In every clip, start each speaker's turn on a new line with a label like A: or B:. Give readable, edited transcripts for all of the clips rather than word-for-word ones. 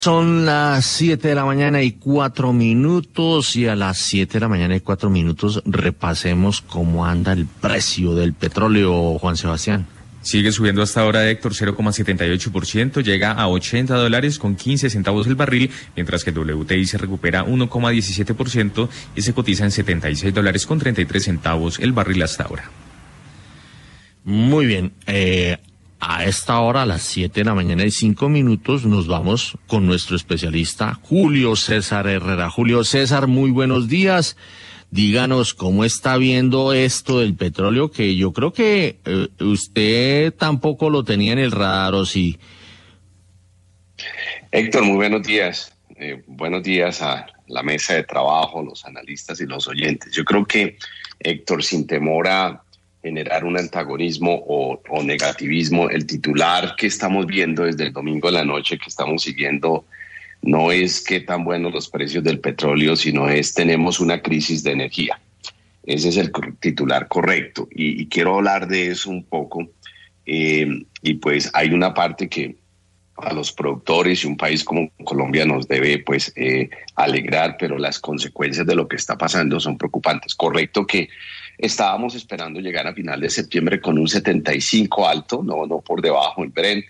A: Son las 7:04 y a las 7:04 repasemos cómo anda el precio del petróleo, Juan Sebastián.
B: Sigue subiendo hasta ahora, Héctor, 0,78%, llega a $80.15 el barril, mientras que el WTI se recupera 1,17% y se cotiza en $76.33 el barril hasta ahora.
A: Muy bien, a esta hora, a las 7:05 nos vamos con nuestro especialista Julio César Herrera. Julio César, muy buenos días. Díganos cómo está viendo esto del petróleo, que yo creo que usted tampoco lo tenía en el radar, ¿o sí?
C: Héctor, muy buenos días. Buenos días a la mesa de trabajo, los analistas y los oyentes. Yo creo que, Héctor, sin temor a generar un antagonismo o negativismo, el titular que estamos viendo desde el domingo de la noche, que estamos siguiendo, no es qué tan buenos los precios del petróleo, sino es tenemos una crisis de energía. Ese es el titular correcto y quiero hablar de eso un poco. Y pues hay una parte que a los productores y un país como Colombia nos debe pues alegrar, pero las consecuencias de lo que está pasando son preocupantes. Correcto que estábamos esperando llegar a final de septiembre con un 75 alto, no por debajo del Brent,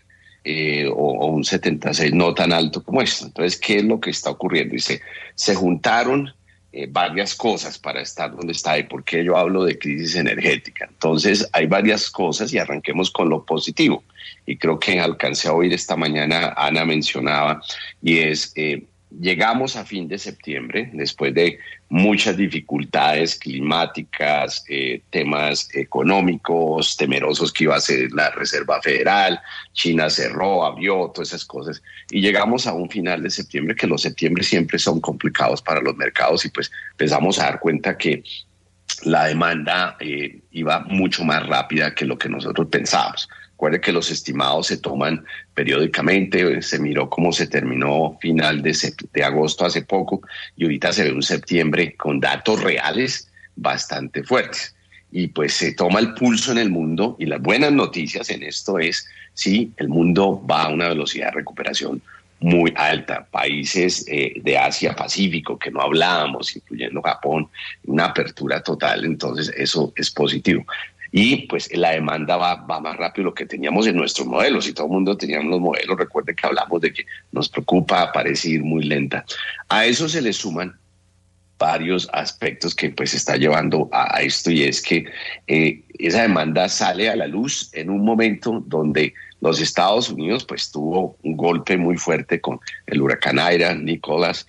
C: o un 76 no tan alto como esto. Entonces, ¿qué es lo que está ocurriendo? Y se juntaron varias cosas para estar donde está. ¿Y por qué yo hablo de crisis energética? Entonces, hay varias cosas y arranquemos con lo positivo. Y creo que alcancé a oír esta mañana, Ana mencionaba, y es... llegamos a fin de septiembre, después de muchas dificultades climáticas, temas económicos, temerosos que iba a ser la Reserva Federal, China cerró, abrió, todas esas cosas, y llegamos a un final de septiembre, que los septiembre siempre son complicados para los mercados, y pues empezamos a dar cuenta que la demanda iba mucho más rápida que lo que nosotros pensábamos. Recuerde que los estimados se toman periódicamente, se miró cómo se terminó final de agosto hace poco y ahorita se ve un septiembre con datos reales bastante fuertes. Y pues se toma el pulso en el mundo y las buenas noticias en esto es, sí, el mundo va a una velocidad de recuperación muy alta. Países de Asia-Pacífico que no hablábamos, incluyendo Japón, una apertura total, entonces eso es positivo. Y pues la demanda va más rápido de lo que teníamos en nuestros modelos. Si todo el mundo teníamos los modelos, recuerden que hablamos de que nos preocupa, parece ir muy lenta. A eso se le suman varios aspectos que pues está llevando a esto, y es que esa demanda sale a la luz en un momento donde los Estados Unidos pues tuvo un golpe muy fuerte con el huracán Ira, Nicholas.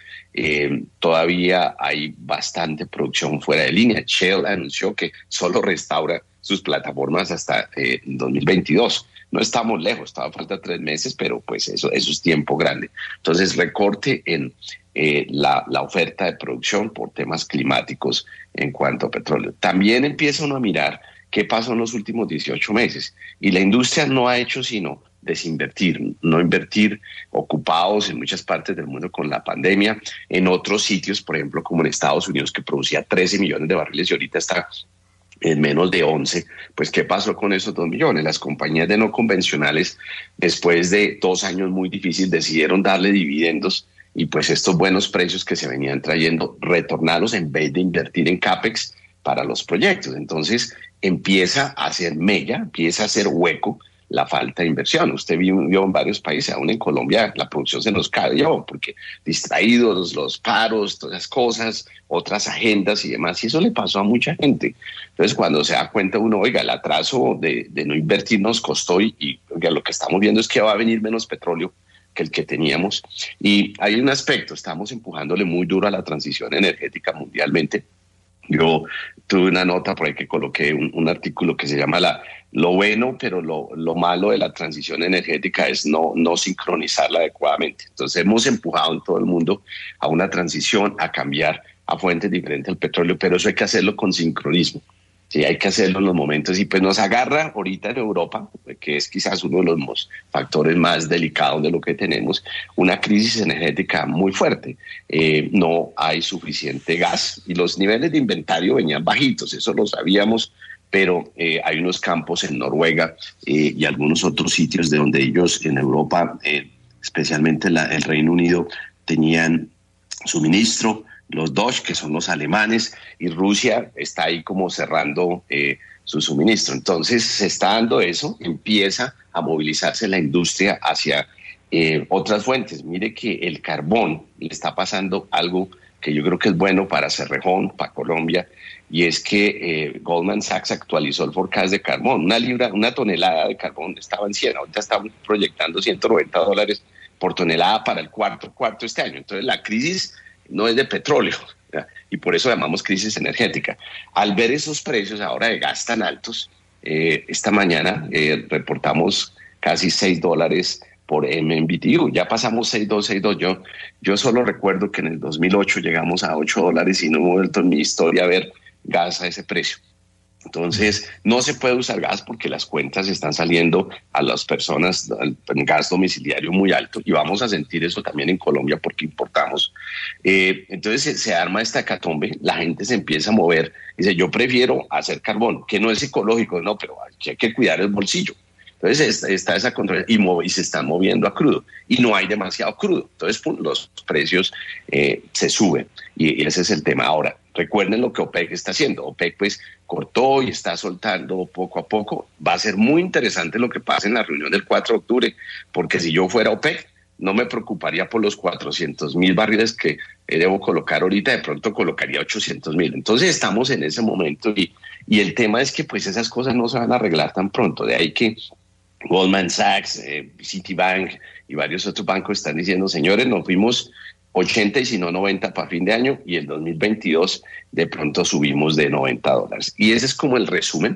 C: Todavía hay bastante producción fuera de línea. Shell anunció que solo restaura sus plataformas hasta 2022. No estamos lejos, estaba falta 3 meses, pero pues eso es tiempo grande. Entonces, recorte en la oferta de producción por temas climáticos en cuanto a petróleo. También empieza uno a mirar qué pasó en los últimos 18 meses. Y la industria no ha hecho sino desinvertir, no invertir, ocupados en muchas partes del mundo con la pandemia, en otros sitios, por ejemplo, como en Estados Unidos, que producía 13 millones de barriles y ahorita está en menos de 11, pues ¿qué pasó con esos 2 millones? Las compañías de no convencionales, después de 2 años muy difíciles, decidieron darle dividendos y pues estos buenos precios que se venían trayendo, retornarlos en vez de invertir en CAPEX para los proyectos. Entonces empieza a hacer mella, empieza a hacer hueco la falta de inversión. Usted vio en varios países, aún en Colombia, la producción se nos cayó porque distraídos, los paros, todas esas cosas, otras agendas y demás, y eso le pasó a mucha gente. Entonces, cuando se da cuenta uno, oiga, el atraso de no invertir nos costó y oiga, lo que estamos viendo es que va a venir menos petróleo que el que teníamos. Y hay un aspecto, estamos empujándole muy duro a la transición energética mundialmente. Yo tuve una nota por ahí que coloqué un artículo que se llama lo bueno, pero lo malo de la transición energética es no sincronizarla adecuadamente. Entonces hemos empujado en todo el mundo a una transición, a cambiar a fuentes diferentes del petróleo, pero eso hay que hacerlo con sincronismo. Sí, hay que hacerlo en los momentos y pues nos agarra ahorita en Europa, que es quizás uno de los factores más delicados de lo que tenemos, una crisis energética muy fuerte. No hay suficiente gas y los niveles de inventario venían bajitos, eso lo sabíamos, pero hay unos campos en Noruega y algunos otros sitios de donde ellos en Europa especialmente el Reino Unido, tenían suministro, los Dutch, que son los alemanes, y Rusia está ahí como cerrando su suministro. Entonces se está dando eso, empieza a movilizarse la industria hacia otras fuentes. Mire que el carbón le está pasando algo que yo creo que es bueno para Cerrejón, para Colombia, y es que Goldman Sachs actualizó el forecast de carbón. Una tonelada de carbón estaba en 100, ahorita estamos proyectando $190 por tonelada para el cuarto este año. Entonces la crisis no es de petróleo, ¿ya? Y por eso llamamos crisis energética. Al ver esos precios ahora de gas tan altos, esta mañana reportamos casi $6 por MMBTU. Ya pasamos 6.2. Yo solo recuerdo que en el 2008 llegamos a $8 y no he vuelto en mi historia a ver gas a ese precio. Entonces, no se puede usar gas porque las cuentas están saliendo a las personas en gas domiciliario muy alto, y vamos a sentir eso también en Colombia porque importamos. Entonces se arma esta hecatombe, la gente se empieza a mover, dice, yo prefiero hacer carbón, que no es ecológico, no, pero hay que cuidar el bolsillo. Entonces está esa control y se están moviendo a crudo y no hay demasiado crudo. Entonces los precios se suben y ese es el tema. Ahora, recuerden lo que OPEC está haciendo. OPEC pues cortó y está soltando poco a poco. Va a ser muy interesante lo que pase en la reunión del 4 de octubre, porque si yo fuera OPEC, no me preocuparía por los 400,000 barriles que debo colocar ahorita, de pronto colocaría 800,000. Entonces estamos en ese momento y el tema es que pues esas cosas no se van a arreglar tan pronto. De ahí que Goldman Sachs, Citibank y varios otros bancos están diciendo, señores, nos fuimos 80 y si no 90 para fin de año, y el 2022 de pronto subimos de $90. Y ese es como el resumen.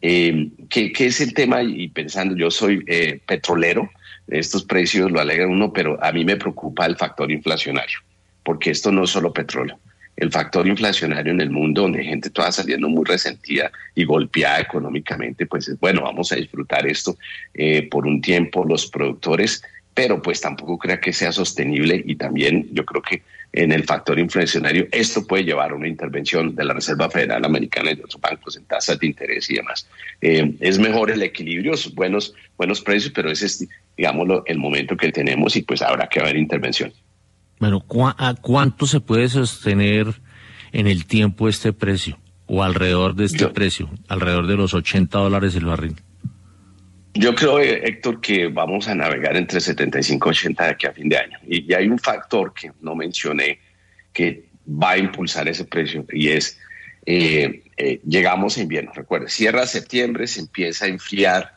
C: ¿Qué es el tema? Y pensando, yo soy petrolero, estos precios lo alegra uno, pero a mí me preocupa el factor inflacionario, porque esto no es solo petróleo. El factor inflacionario en el mundo, donde hay gente toda saliendo muy resentida y golpeada económicamente, pues es bueno, vamos a disfrutar esto por un tiempo los productores, pero pues tampoco crea que sea sostenible, y también yo creo que en el factor inflacionario esto puede llevar a una intervención de la Reserva Federal Americana y de otros bancos en tasas de interés y demás. Es mejor el equilibrio, buenos precios, pero ese es, digámoslo, el momento que tenemos y pues habrá que haber intervención.
A: Bueno, ¿a cuánto se puede sostener en el tiempo este precio? ¿O alrededor de este precio? Alrededor de los $80 el barril.
C: Yo creo, Héctor, que vamos a navegar entre 75 y 80 de aquí a fin de año. Y hay un factor que no mencioné que va a impulsar ese precio, y es, llegamos a invierno. Recuerden, cierra septiembre, se empieza a enfriar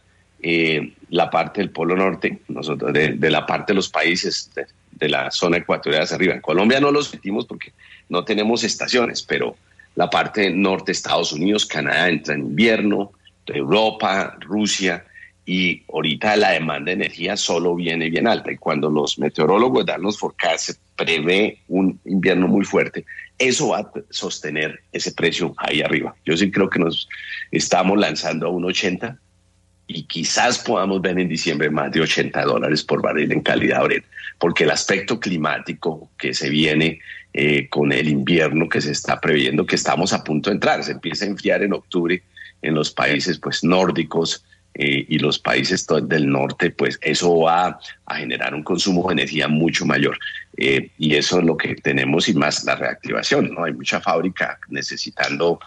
C: la parte del Polo Norte, nosotros de la parte de los países de la zona ecuatorial hacia arriba. En Colombia no los sentimos porque no tenemos estaciones, pero la parte norte, Estados Unidos, Canadá entra en invierno, Europa, Rusia, y ahorita la demanda de energía solo viene bien alta. Y cuando los meteorólogos dan los forecasts, se prevé un invierno muy fuerte. Eso va a sostener ese precio ahí arriba. Yo sí creo que nos estamos lanzando a 1.80 y quizás podamos ver en diciembre más de $80 por barril en calidad Brent, porque el aspecto climático que se viene con el invierno que se está previendo, que estamos a punto de entrar, se empieza a enfriar en octubre en los países pues nórdicos y los países del norte, pues eso va a generar un consumo de energía mucho mayor, y eso es lo que tenemos, y más la reactivación, ¿no? Hay mucha fábrica necesitando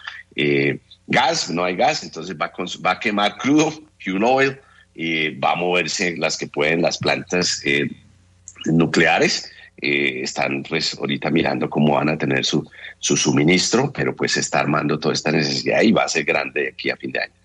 C: gas, no hay gas, entonces va a quemar crudo, fuel oil, va a moverse las que pueden, las plantas nucleares. Están pues ahorita mirando cómo van a tener su suministro, pero pues se está armando toda esta necesidad y va a ser grande aquí a fin de año.